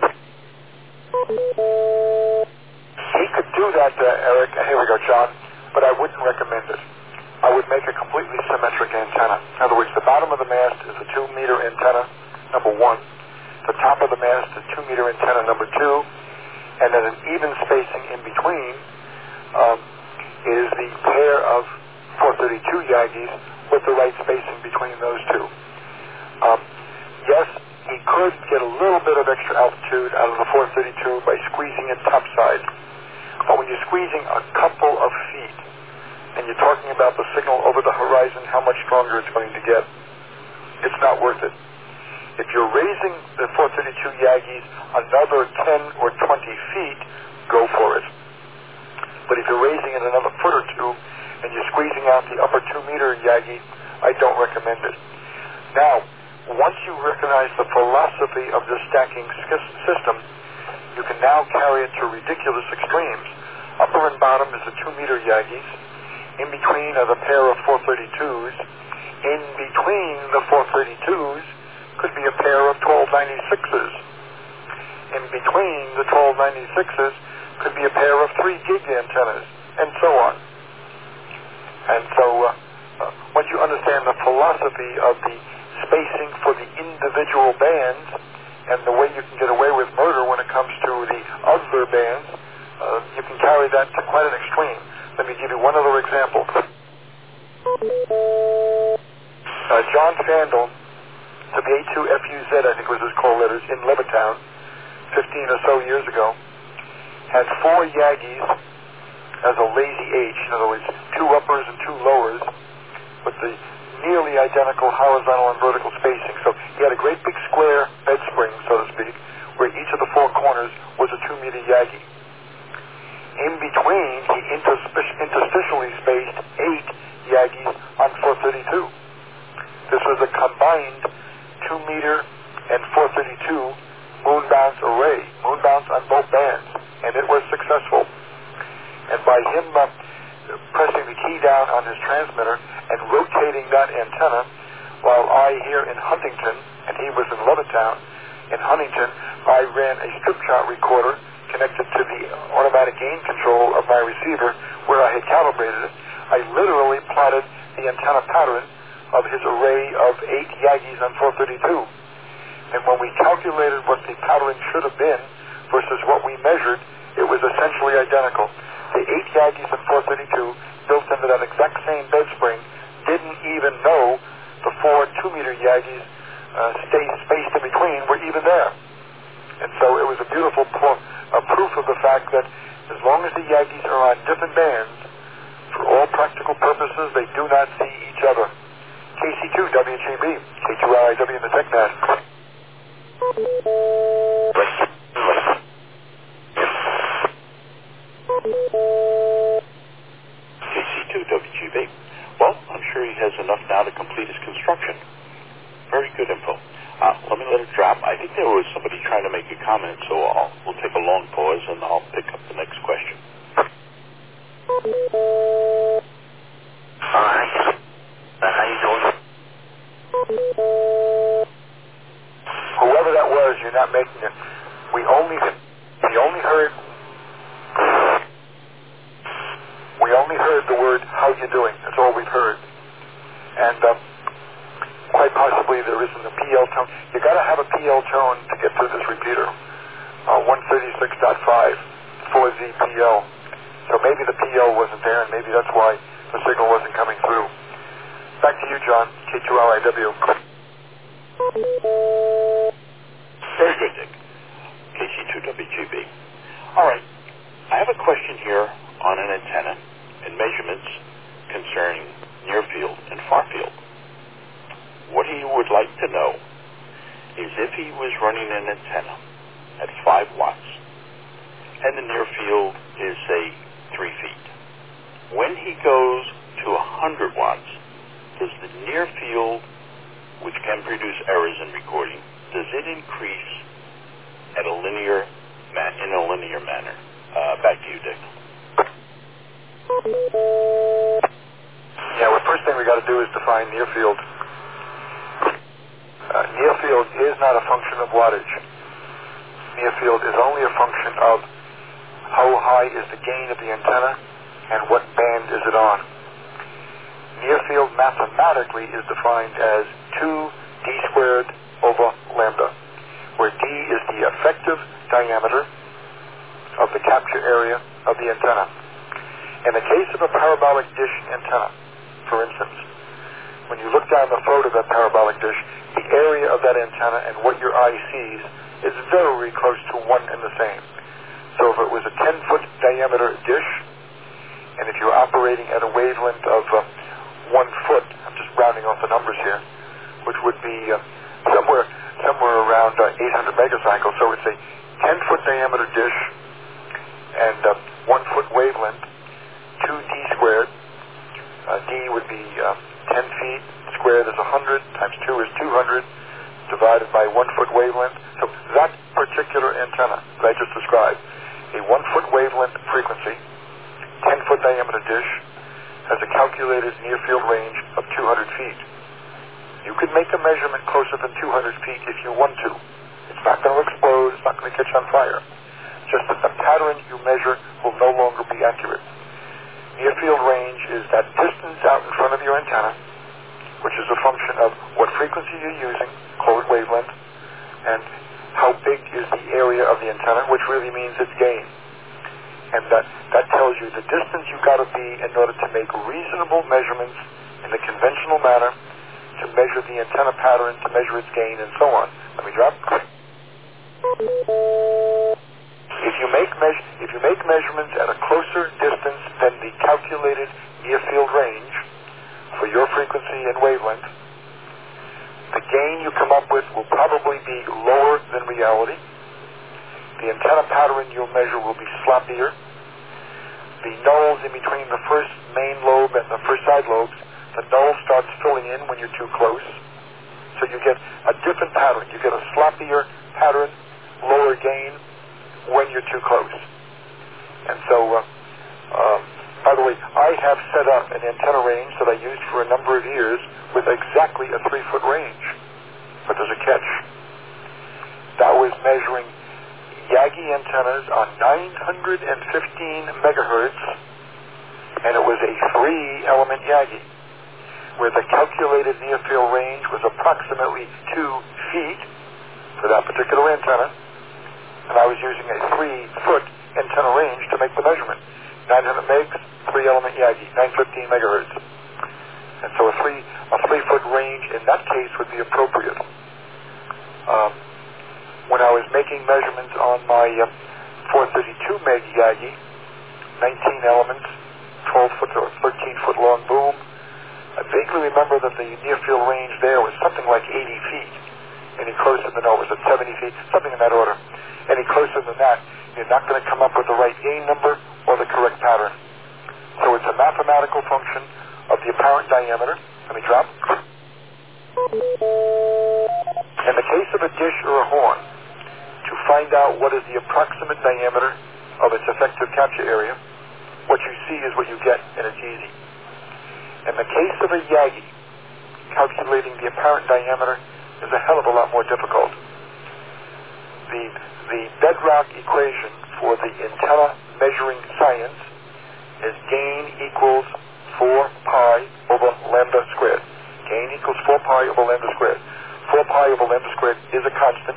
Speaker 2: He could do that, uh, Eric. Here we go, John. But I wouldn't recommend it. I would make a completely symmetric antenna. In other words, the bottom of the mast is a two-meter antenna, number one. The top of the mast is two-meter antenna, number two. And then an even spacing in between um, is the pair of four thirty-two Yankees with the right spacing between those two. Um, yes, he could get a little bit of extra altitude out of the four thirty-two by squeezing it topside. But when you're squeezing a couple of feet and you're talking about the signal over the horizon, how much stronger it's going to get, it's not worth it. If you're raising the four thirty-two Yankees another ten or twenty feet, go for it. But if you're raising it another foot or two, and you're squeezing out the upper two-meter Yagi, I don't recommend it. Now, once you recognize the philosophy of the stacking system, you can now carry it to ridiculous extremes. Upper and bottom is the two-meter Yagis. In between are the pair of four thirty-twos. In between the four thirty-twos could be a pair of twelve ninety-sixes. In between the twelve ninety-sixes could be a pair of three gig antennas, and so on. And so uh, uh, once you understand the philosophy of the spacing for the individual bands and the way you can get away with murder when it comes to the other bands, uh, you can carry that to quite an extreme. Let me give you one other example. Uh, John Fandel, the A two F U Z, I think was his call letters, in Levittown, fifteen or so years ago, had four Yagis as a lazy H, in other words, two uppers and two lowers, with the nearly identical horizontal and vertical spacing. So he had a great big square bed spring, so to speak, where each of the four corners was a two-meter Yagi. In between, he interstitially spaced eight Yagis on four thirty-two. This was a combined two-meter and four thirty-two moon bounce array, moon bounce on both bands, and it was successful. And by him uh, pressing the key down on his transmitter and rotating that antenna, while I here in Huntington, and he was in Levittown, in Huntington, I ran a strip shot recorder connected to the automatic gain control of my receiver where I had calibrated it. I literally plotted the antenna pattern of his array of eight Yagis on four thirty-two. And when we calculated what the pattern should have been versus what we measured, it was essentially identical. The eight Yagis on four thirty-two built into that exact same bed spring didn't even know the four two-meter Yagis uh, stay, spaced in between were even there. And so it was a beautiful pro- a proof of the fact that as long as the Yagis are on different bands, for all practical purposes, they do not see each other. K C two W G B, K two R I W in the TechNet.
Speaker 3: K C two W G B. Well, I'm sure he has enough now to complete his construction. Very good info. Uh, let me let it drop. I think there was somebody trying to make a comment, so I'll, we'll take a long pause and I'll pick up the next question.
Speaker 4: Hi. Uh, how you doing?
Speaker 2: Whoever that was, you're not making it. We only, we only heard, we only heard the word, how you doing. That's all we've heard. And uh, quite possibly there isn't a P L tone. You got to have a P L tone to get through this repeater. Uh, one thirty-six point five, four Z P L. So maybe the P L wasn't there, and maybe that's why the signal wasn't coming through. Back to you, John. K two L I W.
Speaker 3: Very good, Dick. K C two W G B. All right. I have a question here on an antenna and measurements concerning near field and far field. What he would like to know is if he was running an antenna at five watts and the near field is, say, three feet. When he goes to one hundred watts, does the near field, which can produce errors in recording, does it increase at a linear ma- in a linear manner? Uh, back to you, Dick.
Speaker 2: Yeah, well, first thing we got to do is define near field. Uh, near field is not a function of wattage. Near field is only a function of how high is the gain of the antenna and what band is it on. Near field mathematically is defined as two d squared over lambda, where d is the effective diameter of the capture area of the antenna. In the case of a parabolic dish antenna, for instance, when you look down the throat of that parabolic dish, the area of that antenna and what your eye sees is very close to one and the same. So if it was a ten-foot diameter dish, and if you're operating at a wavelength of uh, one foot, I'm just rounding off the numbers here, which would be uh, somewhere somewhere around uh, eight hundred megacycles. So it's a ten-foot diameter dish and uh, one-foot wavelength, two d squared, Uh, D would be uh, ten feet squared is one hundred, times two is two hundred, divided by one foot wavelength. So that particular antenna that I just described, a one foot wavelength frequency, ten foot diameter dish, has a calculated near field range of two hundred feet. You can make a measurement closer than two hundred feet if you want to. It's not going to explode, it's not going to catch on fire. Just that the pattern you measure will no longer be accurate. Near field range is that distance out in front of your antenna, which is a function of what frequency you're using, call it wavelength, and how big is the area of the antenna, which really means its gain. And that, that tells you the distance you've got to be in order to make reasonable measurements in the conventional manner, to measure the antenna pattern, to measure its gain, and so on. Let me drop. If you make measure, if you make measurements at a closer distance than the calculated near field range for your frequency and wavelength, the gain you come up with will probably be lower than reality. The antenna pattern you'll measure will be sloppier. The nulls in between the first main lobe and the first side lobes, the null starts filling in when you're too close. So you get a different pattern. You get a sloppier pattern, lower gain, when you're too close. And so, uh, um, by the way, I have set up an antenna range that I used for a number of years with exactly a three-foot range. But there's a catch. That was measuring Yagi antennas on nine hundred fifteen megahertz, and it was a three-element Yagi, where the calculated near-field range was approximately two feet for that particular antenna. And I was using a three-foot antenna range to make the measurement. nine hundred megs, three-element Yagi, nine hundred fifteen megahertz. And so a three a three-foot range in that case would be appropriate. Um, when I was making measurements on my uh, four thirty-two meg Yagi, nineteen elements, twelve foot or thirteen foot long boom, I vaguely remember that the near-field range there was something like eighty feet. Any closer than, no, it was at seventy feet, something in that order. Any closer than that, you're not going to come up with the right gain number or the correct pattern. So it's a mathematical function of the apparent diameter. Let me drop. In the case of a dish or a horn, to find out what is the approximate diameter of its effective capture area, what you see is what you get, and it's easy. In the case of a Yagi, calculating the apparent diameter is a hell of a lot more difficult. The, the bedrock equation for the antenna measuring science is gain equals four pi over lambda squared. Gain equals four pi over lambda squared. four pi over lambda squared is a constant.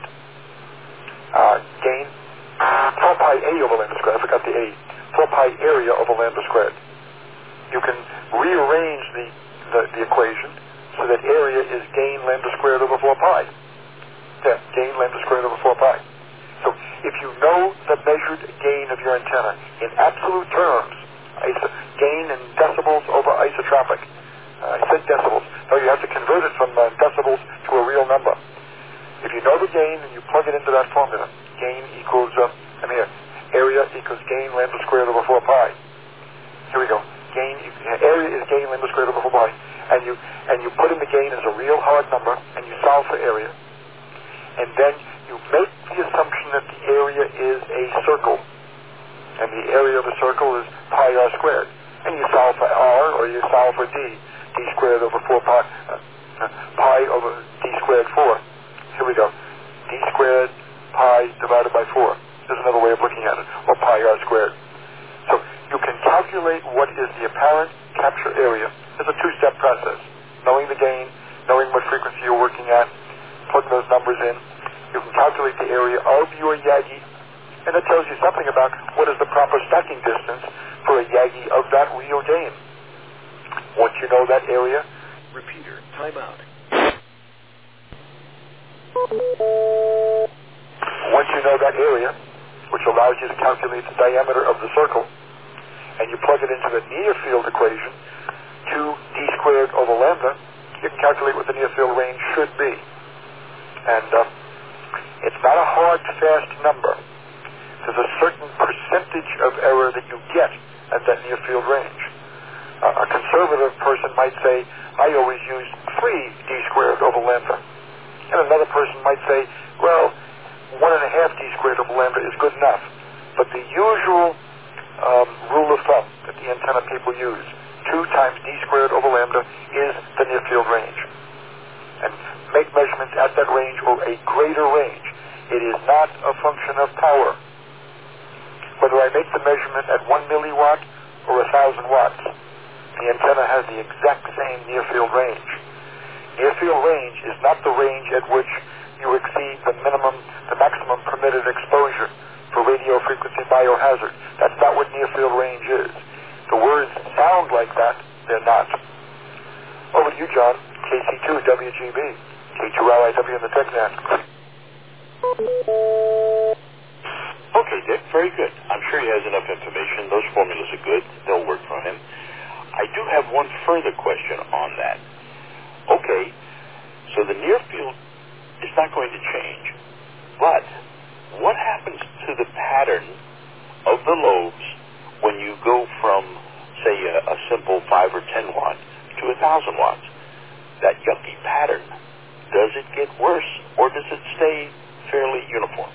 Speaker 2: Uh, gain, four pi A over lambda squared, I forgot the A. four pi area over lambda squared. You can rearrange the, the, the equation so that area is gain lambda squared over four pi. Yeah, gain lambda squared over four pi. So if you know the measured gain of your antenna in absolute terms, iso- gain in decibels over isotropic. Uh, I said decibels. No, you have to convert it from uh, decibels to a real number. If you know the gain and you plug it into that formula, gain equals, uh, I mean, area equals gain lambda squared over four pi. Here we go. Gain, area is gain lambda squared over four pi. And you, and you put in the gain as a real hard number, and you solve for area. And then you make the assumption that the area is a circle. And the area of a circle is pi r squared. And you solve for r, or you solve for d. D squared over four pi, uh, uh, pi over d squared four. Here we go. D squared pi divided by four. There's another way of looking at it. Or pi r squared. So you can calculate what is the apparent capture area. It's a two-step process. Knowing the gain, knowing what frequency you're working at, plug those numbers in. You can calculate the area of your Yagi, and it tells you something about what is the proper stacking distance for a Yagi of that real gain. Once you know that area,
Speaker 5: Repeater, timeout.
Speaker 2: once you know that area, which allows you to calculate the diameter of the circle, and you plug it into the near field equation, two d squared over lambda, you can calculate what the near field range should be. And uh, it's not a hard, fast number. There's a certain percentage of error that you get at that near field range. Uh, a conservative person might say, I always use three d squared over lambda. And another person might say, well, one and a half d squared over lambda is good enough. But the usual um, rule of thumb that the antenna people use, two times d squared over lambda, is the near field range. And make measurements at that range or a greater range. It is not a function of power. Whether I make the measurement at one milliwatt or a thousand watts, the antenna has the exact same near field range. Near field range is not the range at which you exceed the minimum, the maximum permitted exposure for radio frequency biohazard. That's not what near field range is. The words sound like that, they're not. Over to you, John. K C two W G B, K two L I W in the TechNet.
Speaker 3: Okay, Dick, very good. I'm sure he has enough information. Those formulas are good. They'll work for him. I do have one further question on that. Okay, so the near field is not going to change, but what happens to the pattern of the lobes when you go from, say, a, a simple five or ten watt to a thousand watts? That yucky pattern, does it get worse or does it stay fairly uniform?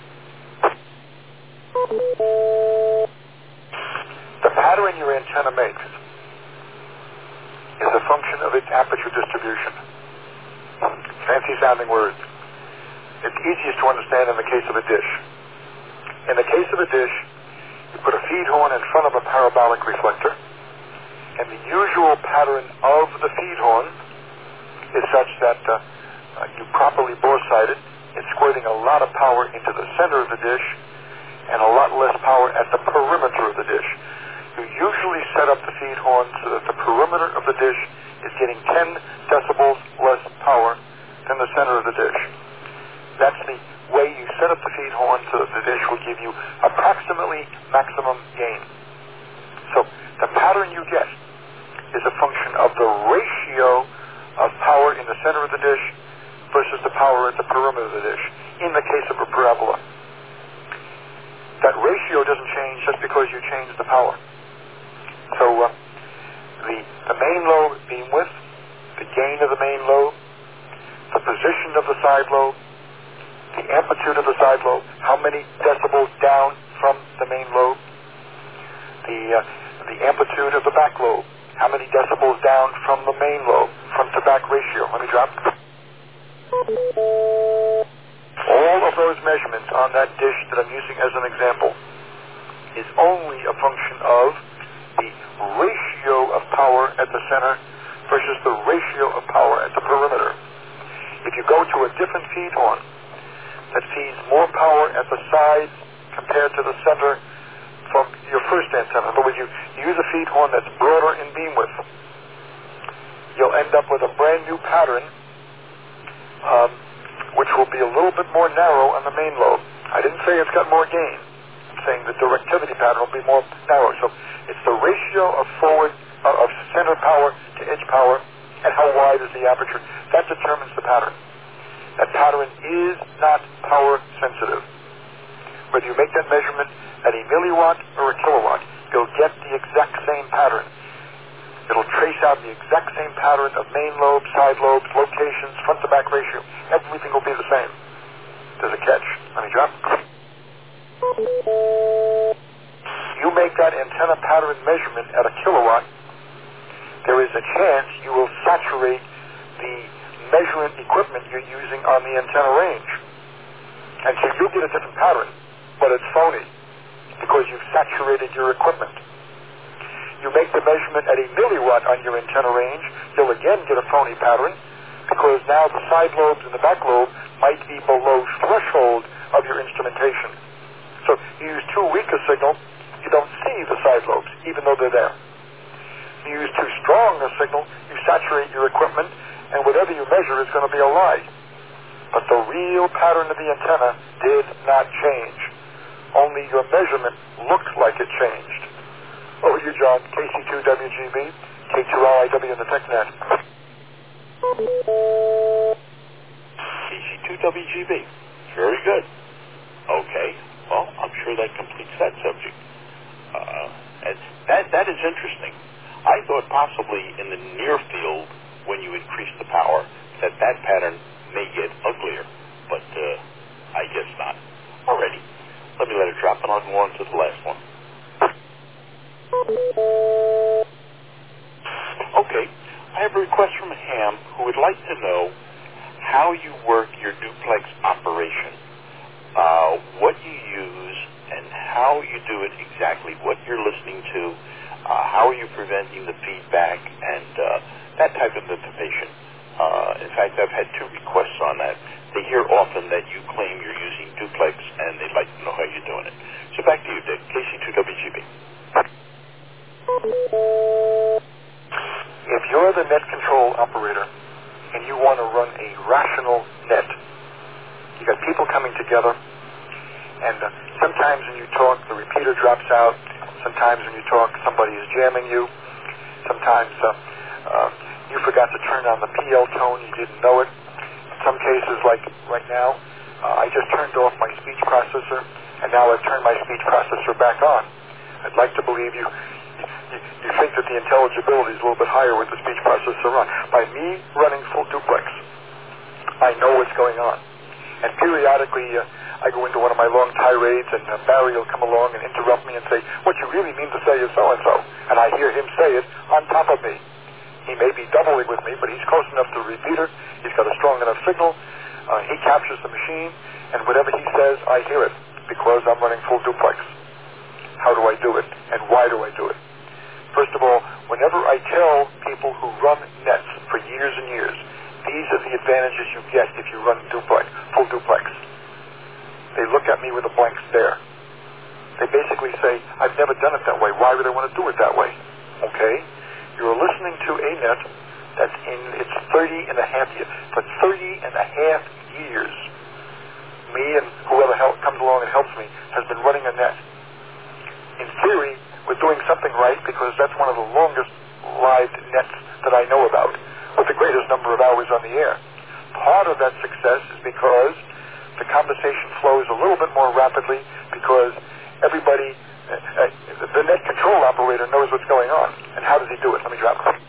Speaker 2: The pattern your antenna makes is a function of its aperture distribution. Fancy sounding words. It's easiest to understand in the case of a dish. In the case of a dish, you put a feed horn in front of a parabolic reflector, and the usual pattern of the feed horn is such that uh, uh, you properly bore-sighted, it's squirting a lot of power into the center of the dish and a lot less power at the perimeter of the dish. You usually set up the feed horn so that the perimeter of the dish is getting ten decibels less power than the center of the dish. That's the way you set up the feed horn so that the dish will give you approximately maximum gain. So the pattern you get is a function of the ratio of power in the center of the dish versus the power at the perimeter of the dish, in the case of a parabola. That ratio doesn't change just because you change the power. So uh, the, the main lobe beam width, the gain of the main lobe, the position of the side lobe, the amplitude of the side lobe, how many decibels down from the main lobe, the, uh, the amplitude of the back lobe, how many decibels down from the main lobe, front to back ratio. Let me drop. All of those measurements on that dish that I'm using as an example is only a function of the ratio of power at the center versus the ratio of power at the perimeter. If you go to a different feed horn that feeds more power at the sides compared to the center from your first antenna, in other words, you, you use a feed horn that's broader in beam width, you'll end up with a brand new pattern um, which will be a little bit more narrow on the main lobe. I didn't say it's got more gain. I'm saying the directivity pattern will be more narrow. So it's the ratio of forward, uh, of center power to edge power, and how wide is the aperture. That determines the pattern. That pattern is not power sensitive. Whether you make that measurement at a milliwatt or a kilowatt, you'll get the exact same pattern. It'll trace out the exact same pattern of main lobes, side lobes, locations, front to back ratio. Everything will be the same. There's a catch. Let me drop. You make that antenna pattern measurement at a kilowatt, there is a chance you will saturate the measurement equipment you're using on the antenna range. And so you'll get a different pattern, but it's phony because you've saturated your equipment. You make the measurement at a milliwatt on your antenna range, you'll again get a phony pattern because now the side lobes and the back lobe might be below threshold of your instrumentation. So you use too weak a signal, you don't see the side lobes, even though they're there. You use too strong a signal, you saturate your equipment, and whatever you measure is going to be a lie. But the real pattern of the antenna did not change. Only your measurement looked like it changed. Over to you, John. K C two W G B, K two L I W in the TechNet.
Speaker 3: K C two W G B. Very good. Okay. Well, I'm sure that completes that subject. Uh, and that that is interesting. I thought possibly in the near field, when you increase the power, that that pattern may get uglier, but uh, I guess not. Alrighty, let me let it drop, and I'll go on to the last one. Okay, I have a request from Ham who would like to know how you work your duplex operation, uh, what you use, and how you do it exactly, what you're listening to, uh, how are you preventing the feedback, and uh, that type of information. Uh, in fact, I've had two requests on that. They hear often that you claim you're using duplex, and they'd like to know how you're doing it. So back to you, Dick, K C two W G B.
Speaker 2: If you're the net control operator and you want to run a rational net, you got people coming together, and uh, sometimes when you talk, the repeater drops out. Sometimes when you talk, somebody is jamming you. Sometimes uh, uh, you forgot to turn on the P L tone, you didn't know it. In some cases, like right now, uh, I just turned off my speech processor, and now I've turned my speech processor back on. I'd like to believe you You, you think that the intelligibility is a little bit higher with the speech processor on. By me running full duplex, I know what's going on. And periodically, uh, I go into one of my long tirades, and uh, Barry will come along and interrupt me and say, what you really mean to say is so-and-so. And I hear him say it on top of me. He may be doubling with me, but he's close enough to the repeater. He's got a strong enough signal. Uh, he captures the machine, and whatever he says, I hear it, because I'm running full duplex. How do I do it, and why do I do it? First of all, whenever I tell people who run nets for years and years, these are the advantages you get if you run duplex, full duplex, they look at me with a blank stare. They basically say, I've never done it that way. Why would I want to do it that way? Okay? You're listening to a net that's in its thirty and a half years. For thirty and a half years, me and whoever help, comes along and helps me has been running a net. In theory, we're doing something right because that's one of the longest lived nets that I know about, with the greatest number of hours on the air. Part of that success is because the conversation flows a little bit more rapidly because everybody, uh, uh, the net control operator knows what's going on. And how does he do it? Let me drop it.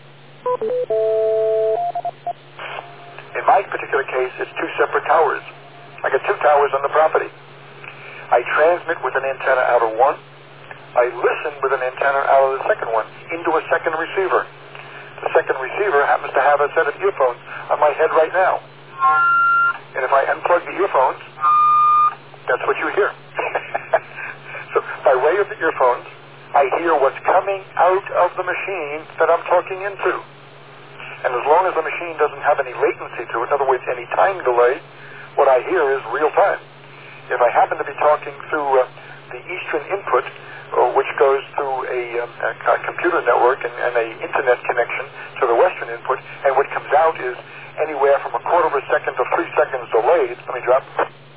Speaker 2: In my particular case, it's two separate towers. I got two towers on the property. I transmit with an antenna out of one. I listen with an antenna out of the second one into a second receiver. The second receiver happens to have a set of earphones on my head right now. And if I unplug the earphones, that's what you hear. So by way of the earphones, I hear what's coming out of the machine that I'm talking into. And as long as the machine doesn't have any latency to it, in other words, any time delay, what I hear is real time. If I happen to be talking through uh, the eastern input, uh, which goes through a, um, a, a computer network and, and a internet connection to the western input, and what comes out is anywhere from a quarter of a second to three seconds delayed. Let me drop.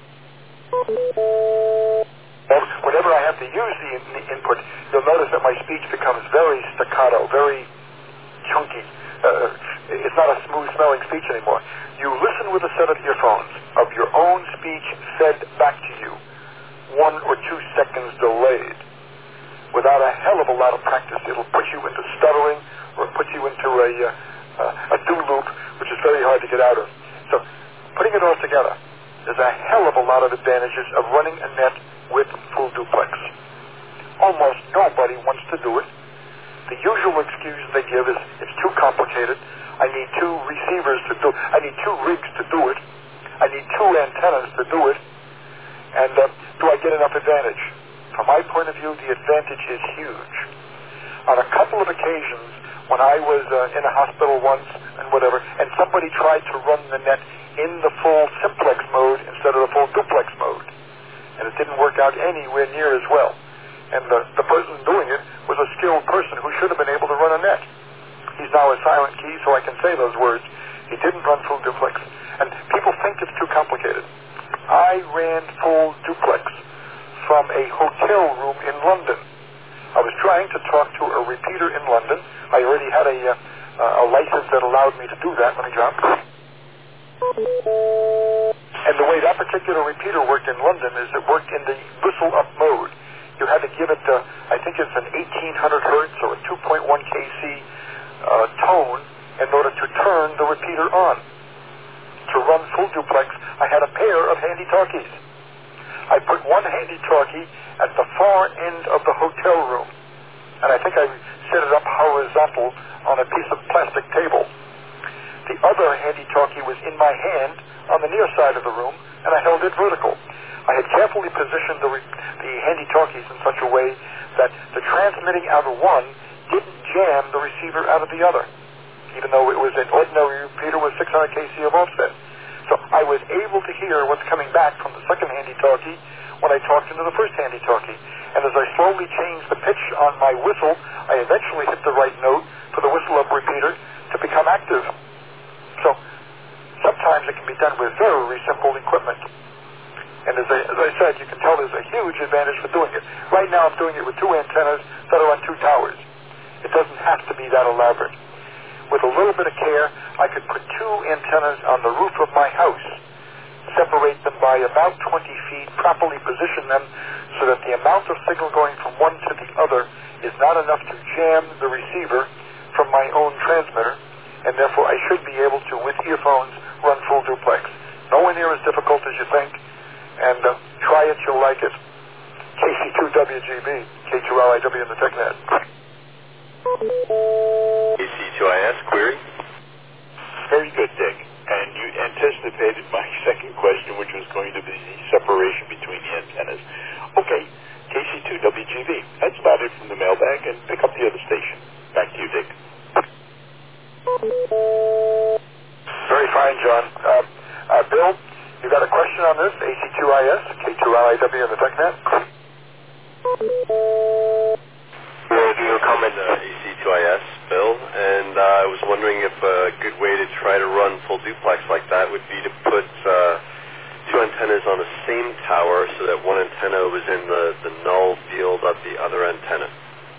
Speaker 2: And whenever I have to use the, in, the input, you'll notice that my speech becomes very staccato, very chunky. Uh, it's not a smooth-smelling speech anymore. You listen with a set of earphones of your own speech fed back to you, one or two seconds delayed. Without a hell of a lot of practice, it'll put you into stuttering or put you into a, uh, a do loop, which is very hard to get out of. So putting it all together, there's a hell of a lot of advantages of running a net with full duplex. Almost nobody wants to do it. The usual excuse they give is it's too complicated. I need two receivers to do it. I need two rigs to do it. I need two antennas to do it. And uh, do I get enough advantage? From my point of view, the advantage is huge. On a couple of occasions, when I was uh, in a hospital once and whatever, and somebody tried to run the net in the full simplex mode instead of the full duplex mode, and it didn't work out anywhere near as well. And the, the person doing it was a skilled person who should have been able to run a net. He's now a silent key, so I can say those words. He didn't run full duplex. And people think it's too complicated. I ran full duplex from a hotel room in London. I was trying to talk to a repeater in London. I already had a, uh, a license that allowed me to do that. Let me drop. And the way that particular repeater worked in London is it worked in the whistle-up mode. You had had to give it, uh, I think it's an eighteen hundred hertz or a two point one K C uh, tone in order to turn the repeater on. To run full duplex, I had a pair of handy-talkies. I put one handy-talkie at the far end of the hotel room, and I think I set it up horizontal on a piece of plastic table. The other handy-talkie was in my hand on the near side of the room, and I held it vertical. I had carefully positioned the, re- the handy-talkies in such a way that the transmitting out of one didn't jam the receiver out of the other, even though it was an ordinary repeater with six hundred K C of offset. So I was able to hear what's coming back from the second handy-talkie when I talked into the first handy-talkie. And as I slowly changed the pitch on my whistle, I eventually hit the right note for the whistle-up repeater to become active. So sometimes it can be done with very simple equipment. And as I, as I said, you can tell there's a huge advantage for doing it. Right now I'm doing it with two antennas that are on two towers. It doesn't have to be that elaborate. With a little bit of care, I could put two antennas on the roof of my house, separate them by about twenty feet, properly position them so that the amount of signal going from one to the other is not enough to jam the receiver from my own transmitter, and therefore I should be able to, with earphones, run full duplex. Nowhere near as difficult as you think, and uh, try it, you'll like it. K C two W G B, K two L I W in the TechNet.
Speaker 6: K C two I S, query?
Speaker 3: Very good, Dick. And you anticipated my second question, which was going to be the separation between the antennas. Okay, K C two W G B. That's about it from the mailbag, and pick up the other station. Back to you, Dick.
Speaker 2: Very fine, John. Uh, uh, Bill, you got a question on this? A C two I S, K two L I W in the TechNet?
Speaker 6: Well, do you comment on A C two I S, Bill? And uh, I was wondering if a good way to try to run full duplex like that would be to put uh, two antennas on the same tower so that one antenna was in the, the null field of the other antenna.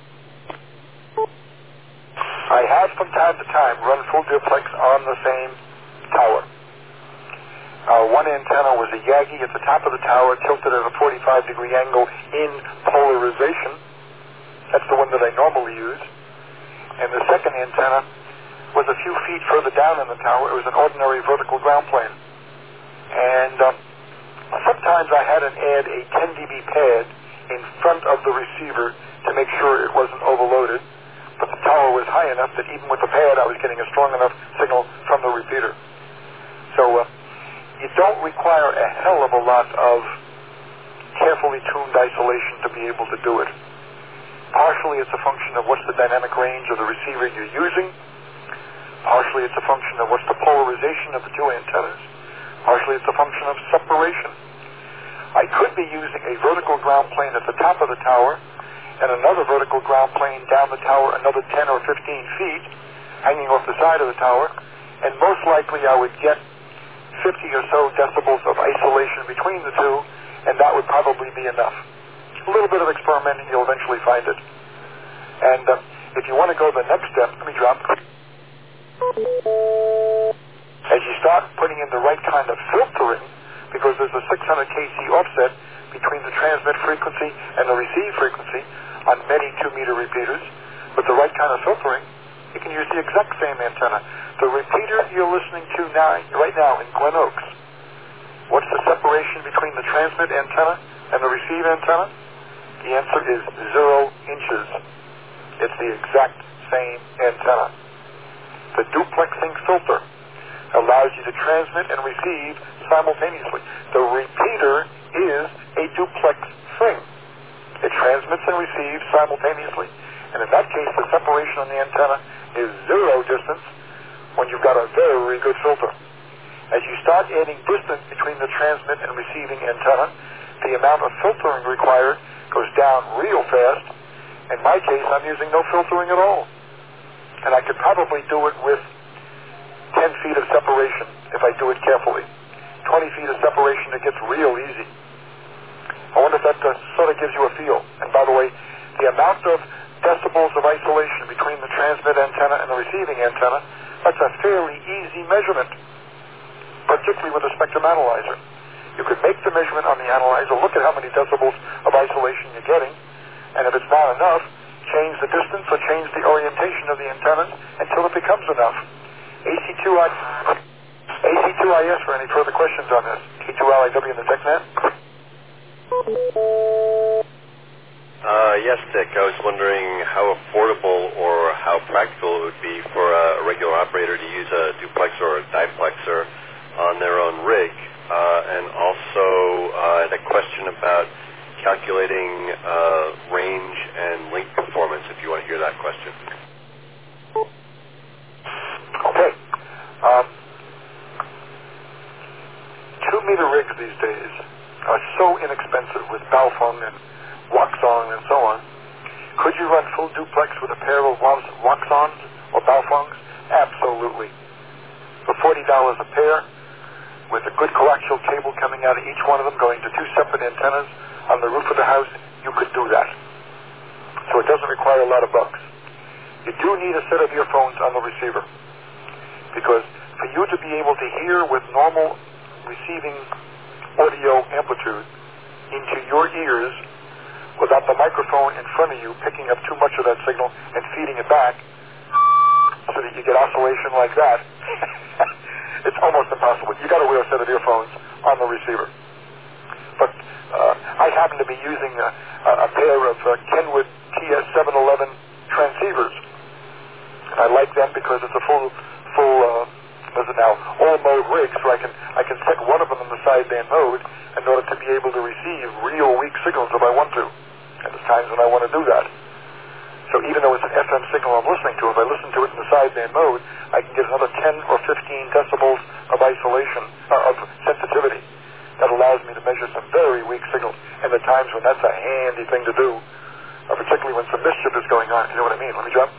Speaker 2: I have from time to time run full duplex on the same tower. Uh, one antenna was a Yagi at the top of the tower, tilted at a forty-five degree angle in polarization. That's the one that I normally use. And the second antenna was a few feet further down in the tower. It was an ordinary vertical ground plane. And um, sometimes I had to add a ten D B pad in front of the receiver to make sure it wasn't overloaded. But the tower was high enough that even with the pad, I was getting a strong enough signal from the repeater. So uh, you don't require a hell of a lot of carefully tuned isolation to be able to do it. Partially it's a function of what's the dynamic range of the receiver you're using. Partially it's a function of what's the polarization of the two antennas. Partially it's a function of separation. I could be using a vertical ground plane at the top of the tower and another vertical ground plane down the tower another ten or fifteen feet, hanging off the side of the tower, and most likely I would get fifty or so decibels of isolation between the two, and that would probably be enough. A little bit of experimenting, you'll eventually find it. And uh, if you want to go the next step, let me drop. As you start putting in the right kind of filtering, because there's a six hundred K C offset between the transmit frequency and the receive frequency on many two meter repeaters, with the right kind of filtering, you can use the exact same antenna. The repeater you're listening to now, right now in Glen Oaks, what's the separation between the transmit antenna and the receive antenna? The answer is zero inches. It's the exact same antenna. The duplexing filter allows you to transmit and receive simultaneously. The repeater is a duplex thing. It transmits and receives simultaneously. And in that case, the separation on the antenna is zero distance when you've got a very good filter. As you start adding distance between the transmit and receiving antenna, the amount of filtering required goes down real fast. In my case, I'm using no filtering at all. And I could probably do it with ten feet of separation if I do it carefully. twenty feet of separation, it gets real easy. I wonder if that uh, sort of gives you a feel. And by the way, the amount of decibels of isolation between the transmit antenna and the receiving antenna, that's a fairly easy measurement, particularly with a spectrum analyzer. You could make the measurement on the analyzer, look at how many decibels of isolation you're getting, And if it's not enough, change the distance or change the orientation of the antennas until it becomes enough. A C two I S for any further questions on this. K two L I W in the TechNet.
Speaker 6: Uh, yes, Dick. I was wondering how affordable or how practical it would be for a regular operator to use a duplexer or a diplexer on their own rig. Uh, and also, uh, the question about calculating uh, range and link performance, if you want to hear that question.
Speaker 2: Okay. Um, two-meter rigs these days are so inexpensive with Baofeng and Waxon and so on. Could you run full duplex with a pair of Waxons or Baofengs? Absolutely. For forty dollars a pair, with a good coaxial cable coming out of each one of them, going to two separate antennas on the roof of the house, you could do that. So it doesn't require a lot of bucks. You do need a set of earphones on the receiver, because for you to be able to hear with normal receiving audio amplitude into your ears without the microphone in front of you picking up too much of that signal and feeding it back so that you get oscillation like that, it's almost impossible. You got to wear a set of earphones on the receiver. But uh, I happen to be using a, a pair of uh, Kenwood T S seven eleven transceivers. I like them because it's a full, full, uh, what is it now, all mode rig, so I can I can set one of them in the sideband mode in order to be able to receive real weak signals if I want to. And there's times when I want to do that. So even though it's an F M signal I'm listening to, if I listen to it in the sideband mode, I can get another ten or fifteen decibels of isolation, uh, of sensitivity. That allows me to measure some very weak signals. And the times when that's a handy thing to do, uh, particularly when some mischief is going on. You know what I mean? Let me jump.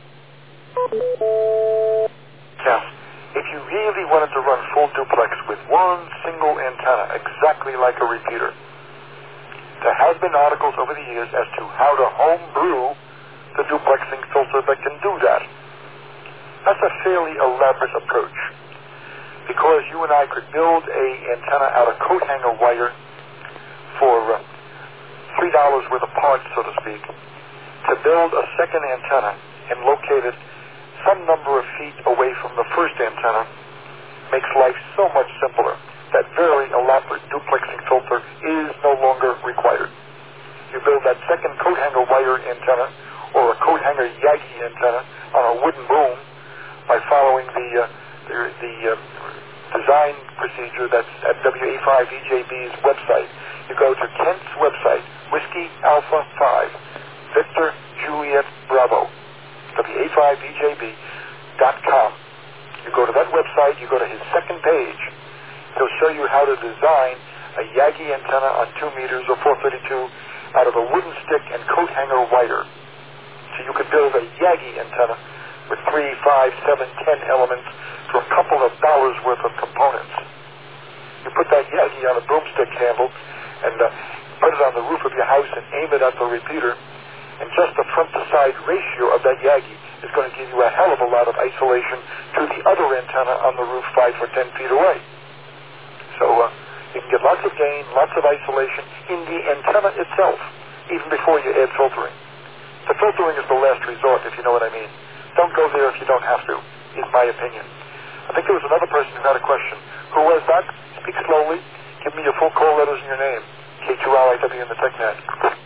Speaker 2: Now, if you really wanted to run full duplex with one single antenna, exactly like a repeater, there have been articles over the years as to how to homebrew the duplexing filter that can do that. That's a fairly elaborate approach, because you and I could build a antenna out of coat hanger wire for uh, three dollars worth of parts, so to speak, to build a second antenna and locate it some number of feet away from the first antenna. Makes life so much simpler. That very elaborate duplexing filter is no longer required. You build that second coat hanger wire antenna or a coat hanger Yagi antenna on a wooden boom by following the uh, the, the uh, design procedure that's at W A five E J B's website. You go to Kent's website, Whiskey Alpha five, Victor Juliet Bravo, W A five E J B dot com. You go to that website, you go to his second page, he'll show you how to design a Yagi antenna on two meters or four thirty-two out of a wooden stick and coat hanger wire. So you could build a Yagi antenna with three, five, seven, ten elements for a couple of dollars worth of components. You put that Yagi on a broomstick handle and uh, put it on the roof of your house and aim it at the repeater, and just the front-to-side ratio of that Yagi is going to give you a hell of a lot of isolation to the other antenna on the roof five or ten feet away. So uh, you can get lots of gain, lots of isolation in the antenna itself, even before you add filtering. The filtering is the last resort, if you know what I mean. Don't go there if you don't have to, is my opinion. I think there was another person who had a question. Who was that? Speak slowly. Give me your full call letters and your name. K two L I W in the TechNet.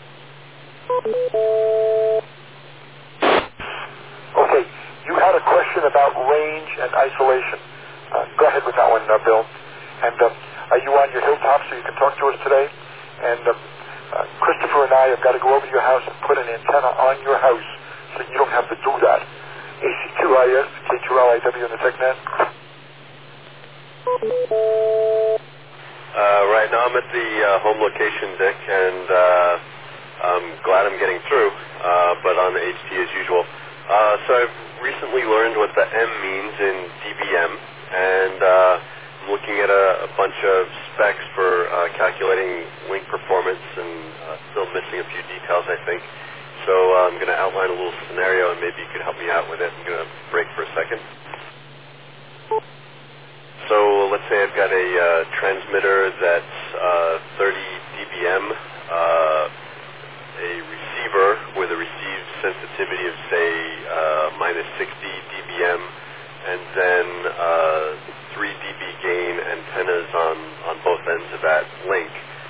Speaker 2: Okay, you had a question about range and isolation. Uh, go ahead with that one, uh, Bill. And uh, are you on your hilltop so you can talk to us today? And uh, uh, Christopher and I have got to go over to your house and put an antenna on your house so you don't have to do that. A C two I S, K two L I W in the TechNet.
Speaker 6: Uh, right now I'm at the uh, home location, Dick, and uh, I'm glad I'm getting through, uh, but on the H T as usual. Uh, so I've recently learned what the M means in D B M, and uh, I'm looking at a, a bunch of specs for uh, calculating link performance, and uh, still missing a few details, I think. So uh, I'm going to outline a little scenario, and maybe you could help me out with it. I'm going to break for a second. So let's say I've got a uh, transmitter that's uh,